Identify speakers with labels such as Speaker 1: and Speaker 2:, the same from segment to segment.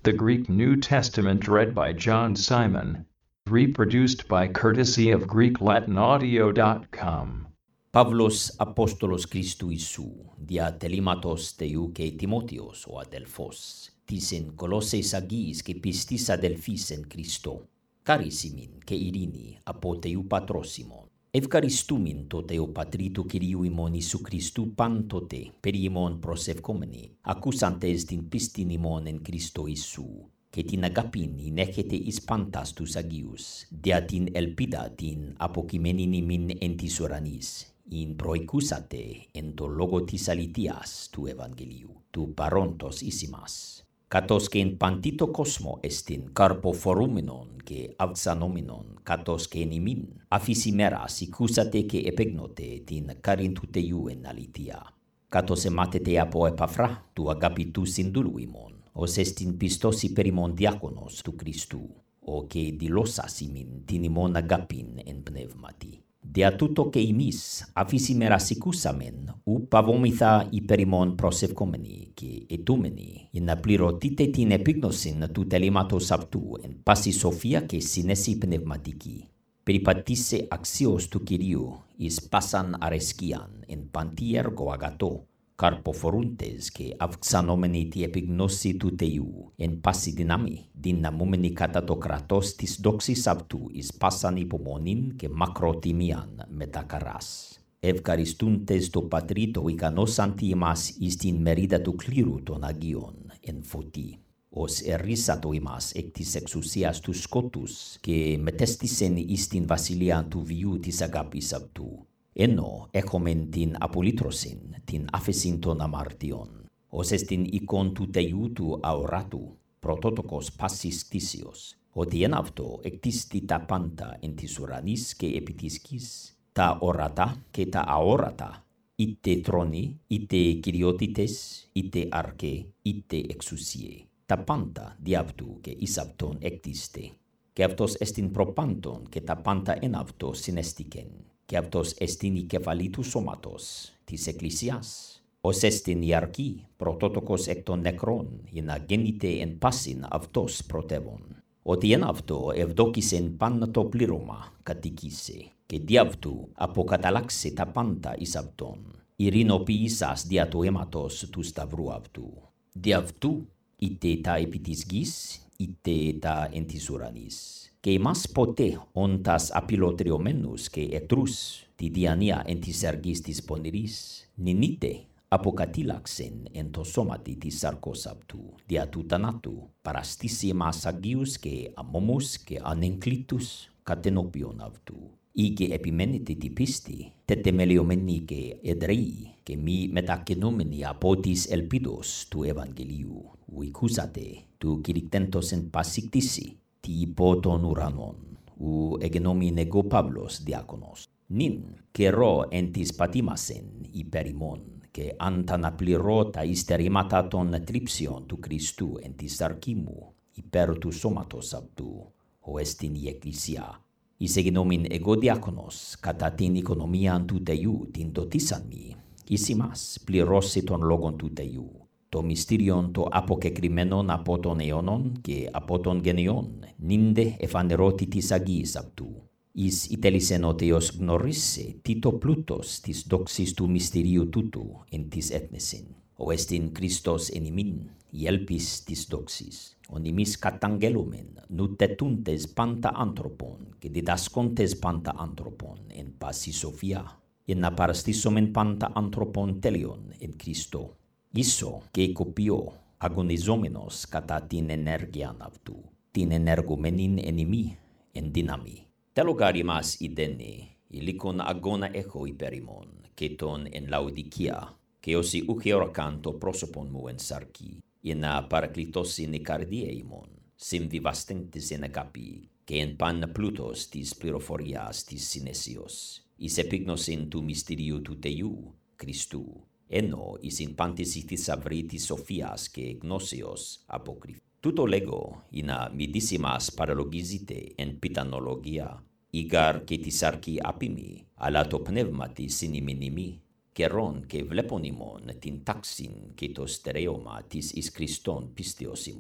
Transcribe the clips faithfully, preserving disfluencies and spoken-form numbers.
Speaker 1: The Greek New Testament read by John Simon. Reproduced by courtesy of Greek Latin Audio dot com.
Speaker 2: Pavlos Apostolos Christu Isu, dia telematos teu ke Timotheos o Adelphos, tisen Colosses agis ke pistis Adelphis en Christo, carisimin ke irini apo teu patrosimon. Ευκαριστούμην τότε ο πατρίτου Κυρίου ημών Ιησού Χριστού πάντοτε περί ημών προσευκόμενοι, ακούσαντες την πίστην ημών εν Χριστώ Ιησού, και την αγάπην ενέχετε εις πάντας τους Αγίους, δια την ελπίδα την αποκειμένην ημίν εν της ουρανής, ειν προεκούσατε εν το λόγο της αληθείας του Ευαγγελίου, του παρόντος εις ημάς. Κατός και εν παντήτο κόσμο εστιν καρποφορούμενον και αυξανόμενον, κατός και εν ημίν, αφής ημέρας οικούσατε και επέγνοτε την κάριν του Θεού εν αλήθεια. Κατός εμάτετε από Επαφρά του αγαπητού συνδούλου ημών, ως εστιν πιστός υπέρ ημών διάκονος του Χριστού, ο και δηλώσας ημίν την ημών αγάπην εν πνεύματι. Δια τούτο και εμείς, αφής ημέρας οικούσαμεν, ου παβόμηθα υπέρ ημών προσευκόμενοι και ετούμενοι, για να πληρωτείτε την επίγνωσιν του τελήματος αυτού εν πάση σοφία και συνέση πνευματική. Περιπατήσε αξίως του Κυρίου εις πάσαν αρεσκίαν εν παντή έργο αγατό, καρποφορούντες και αυξανόμενοι τη επιγνώση του Θεού, εν πάση δυνάμει, δυναμούμενοι κατά το κρατός της δόξης αυτού εις πάσαν υπομονήν και μακροτιμίαν μετα καράς. Ευκαριστούντες το Πατρί το ικανός αντι ημάς εις την μερίδα του κλήρου των Αγίων εν φωτί, ως ερίσατο ημάς εκ της εξουσίας του σκότους και μετέστησεν εις την βασιλεία του βιού της αγάπης αυτού. Ενώ έχομεν την απολύτρωσιν, την άφεσιν των αμαρτιών, ως εστιν εικόν του Θεού του αοράτου, πρωτότοκος πάσης κτήσεως, ότι εν αυτό εκτίστη τα πάντα εν της ουρανής και επί της γης, τα ορατά και τα αόρατα, είτε θρόνοι, είτε κυριότητες, είτε αρκέ, είτε εξουσίε, τα πάντα δι' αυτού και εις αυτόν εκτίστε. Και αυτός εστιν προπάντων και τα πάντα εν αυτό συνέστηκεν. Και αυτός εστιν η κεφαλή του σώματος, της Εκκλησίας, ως εστιν η αρκή, πρωτότοκος εκ των νεκρών, για να γέννηται εν πάσιν αυτός πρωτεύων. Ότι εν αυτό ευδόκησεν πάντα το πλήρωμα κατοικήσε, και δι' αυτού αποκαταλάξε τα πάντα εις αυτόν, ειρηνοποιήσας δια του αίματος του σταυρού αυτού. Δι' αυτού, είτε τα επί της γης, είτε τα εν της ουρανής. Και εμάς ποτέ όντας απειλωτριωμένους και εχθρούς τη διάνοια εν της έργης της πονηρής, νηνύτε αποκατήλαξεν εν το σώματι της σαρκός αυτού, δια του θανάτου, παραστήσει εμάς Αγίους και αμόμους και ανεγκλήτους κατενώπιον αυτού. Ή και επιμένετε τη πίστη, τετεμελιωμένοι και εδραίοι και μη μετακινούμενοι από της ελπίδος του Ευαγγελίου, ου οικούσατε του κηρυκτέντος εν πάση κτήση, τι υπό των ουρανών, ου εγενόμην εγώ Παύλος διάκονος. Νυν καιρό εν της πατήμασεν υπέρ ημών, και αν τα να πληρώ τα υστερήματα των τρίψεων του Χριστού εν της σαρκή μου, υπέρ του σώματος αυτού, ο εστιν η Εκκλησία. Εις εγενόμην εγώ διάκονος, κατά την οικονομία του Θεού την δοτήσαν μη, εις ημάς πληρώσε τον λόγον του Θεού. Το μυστήριον το αποκεκριμένον από των αιώνων και από των γενεών, νύνde εφανερώτη της Αγίας αυτού. Εις ητέλησεν ο Θεός γνωρίσε τι το πλούτος της δόξης του μυστηρίου τούτου εν της έθνεσιν. Ο εστιν Χριστός εν ημίν, η έλπις της δόξης. Ον ημείς καταγγέλομεν, νουτετούντες πάντα άνθρωπον και διδασκόντες πάντα άνθρωπον εν πάση σοφία, εν να παραστήσομεν πάντα άνθρωπον τέλειον εν Χριστώ. Ίσο και κοπιό, αγωνιζόμενος κατά την ενέργειαν αυτού, την ενεργομένην εν ημί, εν δύναμη. Τελογάρι μας ειδένει, υλίκον αγώνα έχω υπέρ ημών, και τον εν Λαοδικία, και όσοι ουχεωρακάν το πρόσωπον μου εν σαρκή, για να παρακλητώσιν η καρδία ημών, συμβιβαστέντες εν αγάπη, και εν παν πλούτος της πληροφορίας της συνέσεως, εις επίγνωσιν του μυστηρίου του Θεού, Χριστού, ενώ εις εν πάντης εις θησαυρή της σοφίας και γνώσεως αποκρυφ. Τούτο λέγω, ή να μη δίσιμας παραλογίζετε εν πιτανολογία, ήγαρ και τη σαρκή άπιμη, αλλά το πνεύμα της συνημινιμή, καιρόν και βλέπον ημών την τάξιν και το στερέωμα της εις Χριστόν πίστεως ημών.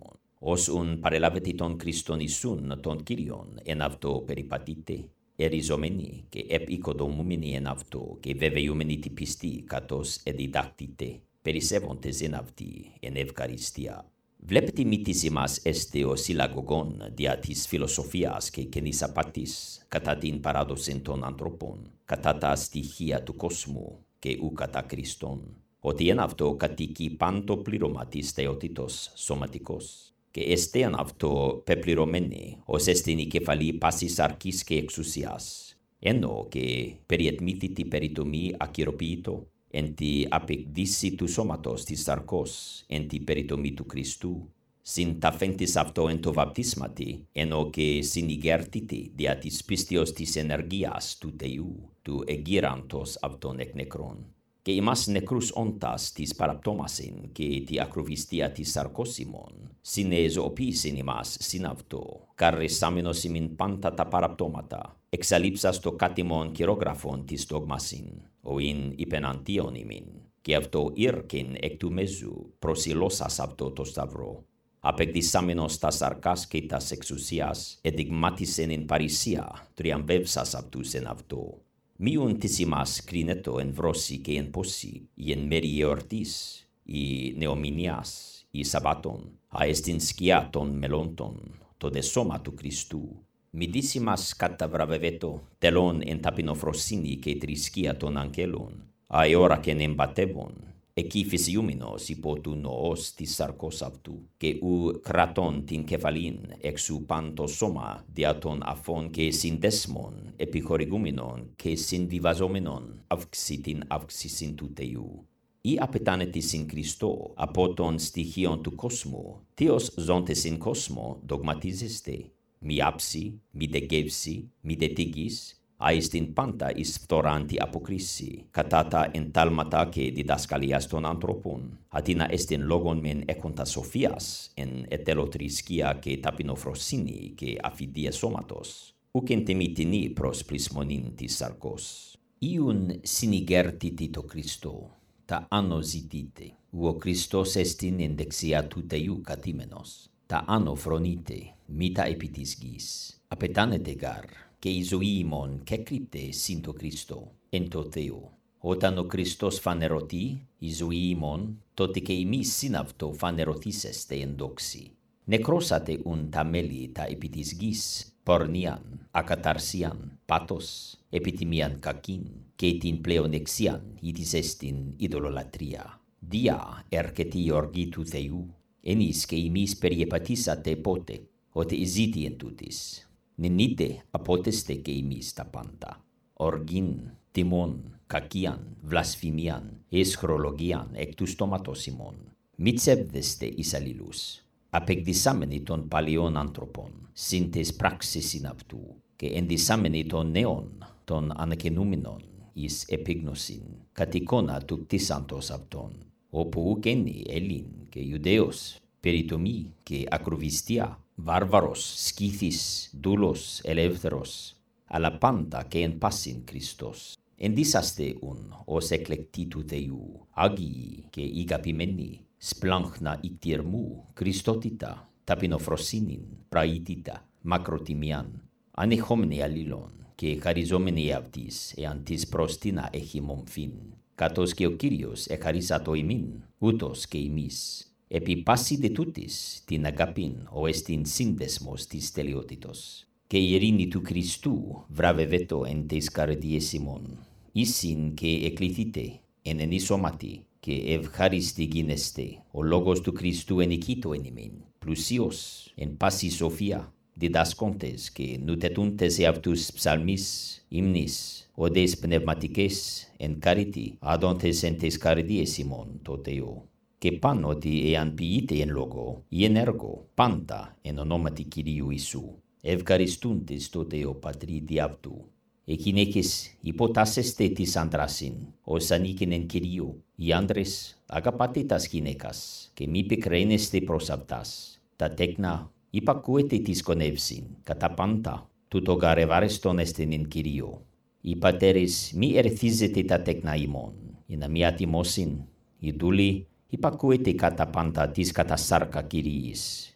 Speaker 2: ως un παρελάβετε τον Χριστόν Ιησούν τον Κύριον εν αυτό περιπατείτε, εριζόμενοι και επικοδομούμενοι εν αυτό και βεβαιούμενοι τη πιστή καθώς εδιδάκτητε, περισσεύοντες εν αυτή εν ευχαριστία. Βλέπετε μύτης ημάς έστε ο συλλαγωγόν δια της φιλοσοφίας και καινής απάτης, κατά την παράδοση των ανθρώπων, κατά τα στοιχεία του κόσμου και ου κατά Χριστόν, ότι εν αυτό κατοικεί πάντο πλήρωμα της θεότητος σωματικός, και έστε εν αυτό πεπληρωμένη ως εστιν η κεφαλή πάσης αρκής και εξουσίας, ενώ και περιετμήθητη περιτομή ακυροποιητό, εν τη απεκδίση του σώματος της σαρκός, εν τη περιτομή του Χριστού, συν ταφέντης αυτό εν το βαπτίσματι, ενώ και συνηγέρτητη δια της πίστεως της ενεργείας του Θεού, του εγείραντος αυτών εκ νεκρών. Και ημάς νεκρούς όντας της παραπτώμασιν και τη ακροβιστία της σαρκός ημών, συνεζωοποίησιν ημάς συν αυτό, καρρεσάμενος ημιν πάντα τα παραπτώματα, εξαλείψας το κάτιμον κυρόγραφον της δόγμασιν, ο ειν υπεναντίον ημιν, και αυτό ήρκεν εκ του μεζού προσιλώσας αυτό το σταυρό. Απεκδισάμενος τα σαρκάς και τας εξουσίας, εδειγμάτισεν εν παρησία, τριαμβεύσας αυτούς εν αυτό. Μιουν της ημάς κρίνετο εν βρώση και εν πόση, ή εν μέρη εορτής, ή νεομηνιάς, ή σαββάτων, α εστιν σκιά των μελώντων, το δε σώμα του Χριστού. Μηδής ημάς καταβραβευέτο, τελών εν ταπεινοφροσύνη και τρισκία των αγγέλων, α εώρακεν εμπατεύων, εκεί φυσιούμενος υπό του νοός της σαρκός αυτού, και ου κρατών την κεφαλήν εξου πάντο σώμα δια των αφών και συνδέσμων, επιχορηγούμενων και συνδιβαζόμενων, αύξη την αύξησιν του Θεού. Ή απαιτάνεται συν Χριστό από των στοιχείων του κόσμου, Θεός ζώντες συν κόσμο δογματίζεστε, μη άψη, μη δε γεύση, μη δε τίγης, αιστην πάντα εις φθοράντη αποκρίση, κατά τα εντάλματα και διδασκαλίας των ανθρώπων, αντίνα εστιν λόγων μεν έκοντα σοφίας, εν ετελοτρισκία και ταπεινοφροσύνη και αφιδία σώματος, ουκεν τεμιτινή προς πλησμονήν της σαρκός. Ιουν συνηγέρτητη το Χριστό, τα άνω ζητείτε, ου ο Χριστός εστιν εν δεξιά του Θεού κατήμενος, τα άνω φρονείτε, μήτα επί της γης, απαιτάνετε γάρ, και η ζωή ημών κέκρυπτε συν το Χριστό, εν το Θεό. Όταν ο Χριστός φανερωθεί, η ζωή ημών, τότε και εμείς συν αυτό φανερωθήσεστε εν δόξη. Νεκρώσατε ουν τα μέλη τα επί της γης, πορνίαν, ακαταρσίαν, πάτος, επιτιμίαν κακήν, και την πλεονεξίαν ή της εστιν ειδωλολατρία. Δια έρχεται η οργή του Θεού, ενείς και εμείς περιεπατήσατε πότε, ότι ζήτη εν τούτης. Νενείτε απότεστε και εμείς τα πάντα. Οργήν, τιμών, κακίαν, βλασφημίαν, εσχρολογίαν εκ του στόματος ημών. Μη τσεύδεστε εις αλλήλους, απεκδισάμενοι των παλιών άνθρωπων, συν τες πράξεις συν αυτού, και ενδυσάμενοι των νέων, των ανακαινούμενων, εις επίγνωσιν, κατ' εικόνα του κτίσαντος αυτών, όπου ουκένει Ελλήν και Ιουδαίος, περιτομή και ακροβιστία, βάρβαρος, σκύθης, δούλος, ελεύθερος, αλλά πάντα και εν πάσιν Χριστός. Ενδύσαστε ουν ως εκλεκτοί του Θεού, άγιοι και ηγαπημένοι, σπλάχνα ικτιερμού, Χριστότητα, ταπεινοφροσύνην, πραήτητα, μακροτιμιάν, ανεχόμενοι αλλήλων και χαριζόμενοι αυτής, εάν της προστίνα έχει μομφήν, καθώς και ο Κύριος εχαρίσατο ημίν, ούτως και εμείς. Επί πάση δε τούτης την αγάπην ο εστιν σύνδεσμος της τελειότητος, και η ειρήνη του Χριστού βραβευέτο εν τες καρδιές ημών. Ίσιν και εκληθείτε εν ενισώματι και ευχάριστοι γίνεστε, ο λόγος του Χριστού ενικήτω εν ημίν, πλουσίος εν πάση σοφία, διδάσκοντες και νουτετούντες εαυτούς ψαλμής, ύμνης, οδές πνευματικές εν καρίτη, άδοντες εν τες καρδιές ημών το Θεό. Και πάνω ότι εάν ποιείτε εν λόγο ή εν έργο, πάντα εν ονόματι Κυρίου Ιησού, ευχαριστούντες το Θεό Πατρί δι' αυτού. Οι γυναίκες υποτάσσεστε της άντρασιν, ως ανήκεν εν Κυρίου. Οι άντρες αγαπάτε τας γυναίκας και μη πικραίνεστε προς αυτάς. Τα τέκνα υπακούετε της κονεύσιν, κατά πάντα, τούτο γαρ ευάρεστον εστιν εν Κυρίου. Οι πατέρες μη ερθίζετε τα τέκνα ημών, για να μη ατιμώσιν. Οι δούλοι υπακούετε κατά πάντα της κατά σάρκα Κυρίης,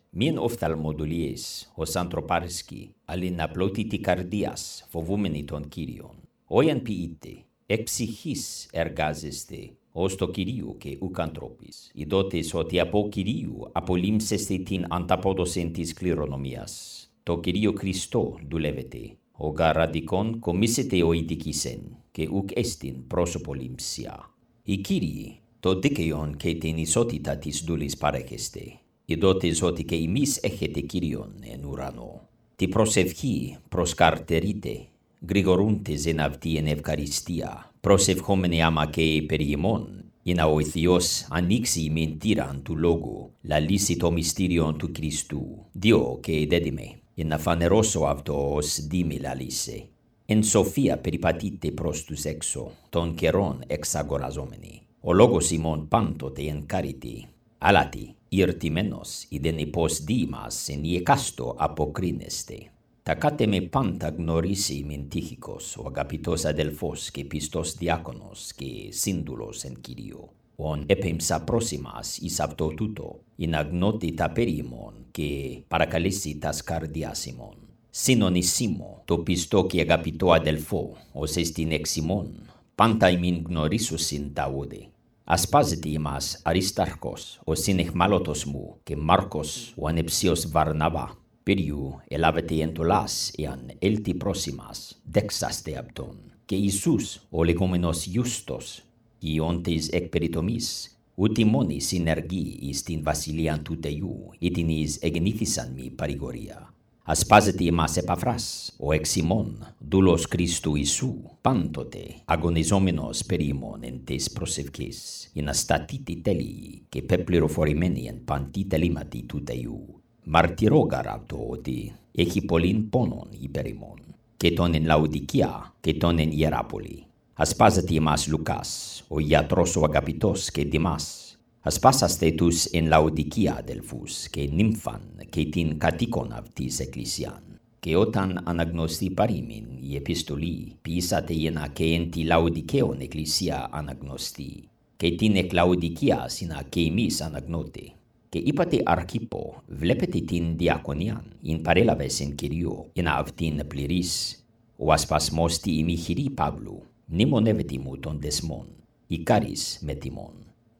Speaker 2: Min οφθαλμοδολίες ως ανθρωπάρσκοι, αλλην απλότητη καρδίας φοβούμενοι τον Κύριον. Όιαν ποιείτε, εκ ψυχής εργάζεστε, ως το Κυρίου και ουκ ανθρώπης, ειδότες ότι από Κυρίου απολύμσεστε την ανταπόδοσιν της κληρονομίας. Το Κύριο Χριστό δουλεύετε, ο γαραδικόν κομίσετε ο ειδικήσεν, και ουκ εστιν πρόσωπο λήμψια. Οι Κύριοι, το δίκαιον και την ισότητα της δούλης παρέχεστε, ειδότες ότι και εμείς έχετε Κύριον εν ουρανό. Τη προσευχή προσκαρτερείτε, γρηγορούντες εν αυτή εν ευκαριστία, προσευχόμενοι άμα και περί ημών, για ο Θεός ανοίξει η μεντήραν του λόγου, λαλήσει το μυστήριον του Χριστού, Διό και δέδειμε, για να φανερώσω αυτό ως δίμη λαλήσε. Εν σοφία περιπατείτε προς τους έξω, των καιρών εξαγοραζόμενοι. Ο λόγος ημών πάντοτε εν κάρητη, αλάτι, ηρτημένος, ειδεν υποσδήμας εν ιεκάστο αποκρίνεστε. Τα κάτε με πάντα γνωρίσει μην τύχικος, ο αγαπητός αδελφός και πιστός διάκονος και σύντουλος εν Κύριο. Ον έπεμψα πρόσημας εις αυτό τούτο, ειν αγνώτη τα περί ημών και παρακαλέσει τας καρδιάς ημών. Συνονισίμω το πιστό και αγαπητό αδελφό, ως εστιν εξ ημών, πάντα ημίν γνωρίσουσιν τα όδε. Ασπάζεται ημάς Αριστάρχος, ο συνεχμάλωτος μου, και Μάρκος, ο ανεψίος Βαρναβά. Περιου ελάβετε εντολάς εάν έλθει πρόσημας, δέξαστε αυτόν. Και Ιησούς, ο λεγόμενος Ιούστος, οι όντες εκ περιτομής, ούτε μόνοι συνεργοί εις την βασιλείαν του Θεού, ήτιν εις εγεννήθησαν μη παρηγορία. Ασπάζεται ημάς Επαφράς, ο εξ ημών, δούλος Χριστού Ιησού, πάντοτε αγωνιζόμενος περί ημών εν τες προσευχές, για να σταθείτε τέλειοι και πεπληροφορημένοι εν παντή τελήματι του Θεού. Μαρτυρώ γαράπτω ότι έχει πολλήν πόνον υπέρ ημών, και τον εν Λαοδικία και τον εν Ιεράπολη. Ασπάζεται ημάς Λουκάς, ο ιατρός ο αγαπητός και Δημάς. Ασπάσαστε τους εν Λαοδικία αδελφούς και Νύμφαν και την κατοίκον αυτής εκκλησιάν. Και όταν αναγνωστεί παρήμην η επιστολή, ποιήσατε ενα και εν τη Λαοδικαίον εκκλησία αναγνωστεί, και την εκ Λαοδικίας ενα και εμείς αναγνώτε. Και είπατε Αρκίππο, βλέπετε την διακονίαν, ειν παρέλαβες εν Κυρίω, ενα αυτήν πληρής. Ο ασπασμός τη ημιχειρή Παύλου, μνημονεύεται μου των δεσμών, ικάρις με τιμών.